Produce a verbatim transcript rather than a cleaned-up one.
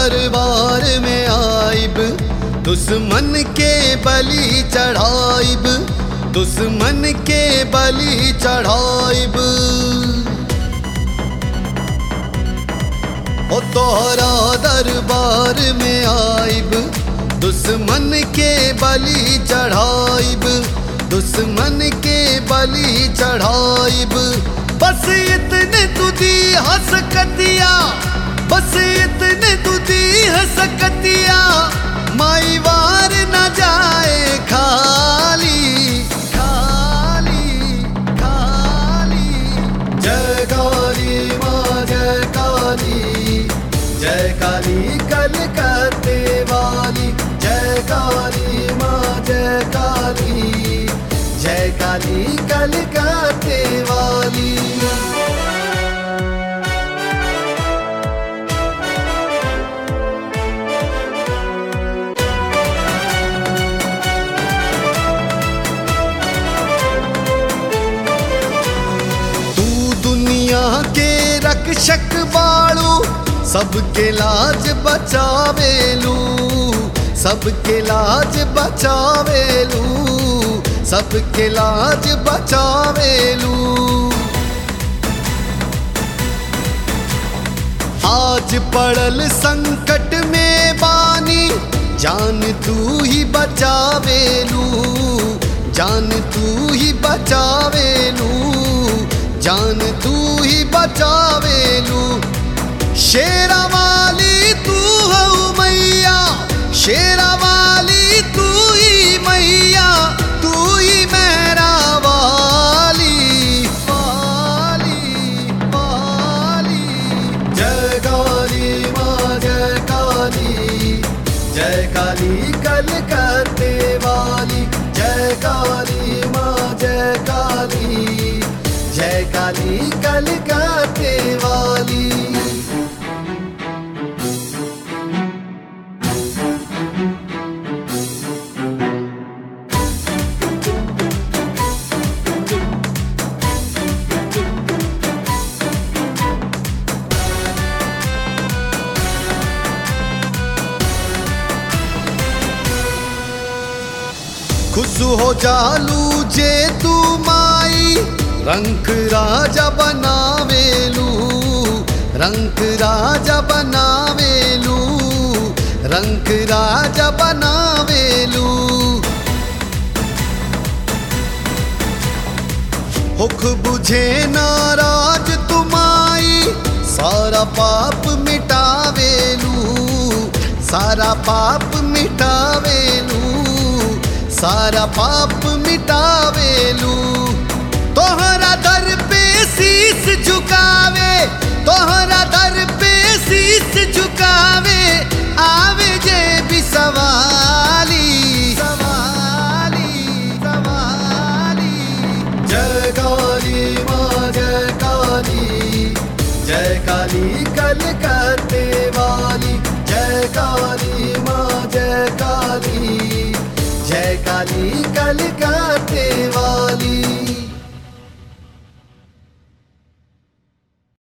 दरबार में आइब, दुश्मन के बलि चढ़ाइब, दुश्मन के बलि चढ़ाइब। ओ तोहरा दरबार में आइब, दुश्मन के बलि चढ़ाइब, दुश्मन के बलि चढ़ाइब। बस इतने तुझी हसकतिया, बस इतने तुझी हसकतिया, माई वार न जाए खाली खाली खाली। जय काली माँ जय काली, जय काली कलकत्ते वाली, जय काली माँ जय काली, जय काली कलकत्ते वाली। के रक्षक बाड़ू, सबके लाज बचावेलू, सबके लाज बचावेलू, सबके लाज बचावेलू। आज पड़ल संकट में बानी, जान तू ही बचावेलू, जान तू ही बचावेलू, जान तू ही बचावेलू। शेरा वाली तू हो मैया, शेरा वाली तू ही मैया, तू ही मेरा वाली वाली वाली। जय काली माँ जय काली, जय काली कलकत्ते वाली, जय काली माँ जय काली, जय काली कलकत्ते वाली। खुश हो जालू जे तू माई, रंग राजा बनावेलू, रंग राजा बनावेलू, रंग राजा बनावेलू। हुक बुझे नाराज तुमाई, सारा पाप मिटावेलू, सारा पाप मिटावेलू, सारा पाप मिटावेलू। तोहरा दर पे शीश झुकावे, तोहरा दर पे शीश झुकावे, आवे जे भी सवाली सवाली सवाली। जय काली माँ जय काली, जय काली कलकत्ते वाली, जय काली माँ जय काली, जय काली कलकत्ते